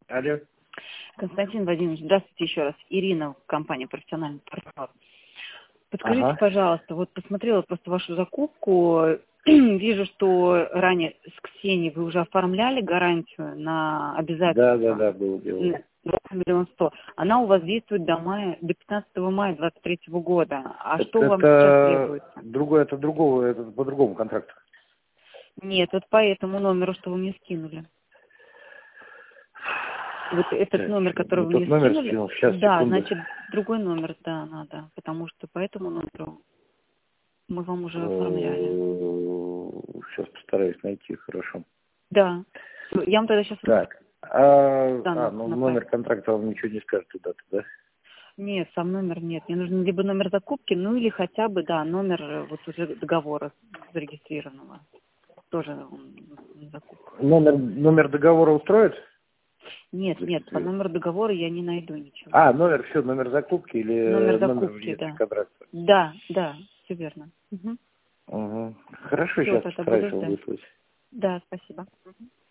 Алло. Константин Владимирович, здравствуйте еще раз. Ирина, компания «Профессиональный партнер». Подскажите, Ага. пожалуйста, вот посмотрела просто вашу закупку. Вижу, что ранее с Ксенией вы уже оформляли гарантию на обязательства. Да, было дело. На 8 миллионов 100. Она у вас действует до 15 мая 2023 года. А что вам сейчас требуется? Это по другому контракту. Нет, вот по этому номеру, что вы мне скинули. Вот этот номер, который вы тот мне номер скинули, скинул. Сейчас, да, секунду. значит, другой номер, да, надо, потому что по этому номеру мы вам уже оформляли. Сейчас постараюсь найти, хорошо. Да. Я вам тогда сейчас... Так. Номер контракта вам ничего не скажет туда-то, да? Нет, сам номер нет. Мне нужен либо номер закупки, ну или хотя бы, да, номер вот уже договора зарегистрированного. Тоже он закупка. Номер договора устроит? Нет, по номеру договора я не найду ничего. Номер закупки или Номер номер закупки, да. контракта? Да, все верно. Угу. Хорошо, Всё, сейчас тогда постараюсь буду его ждать. выслать. Да, спасибо.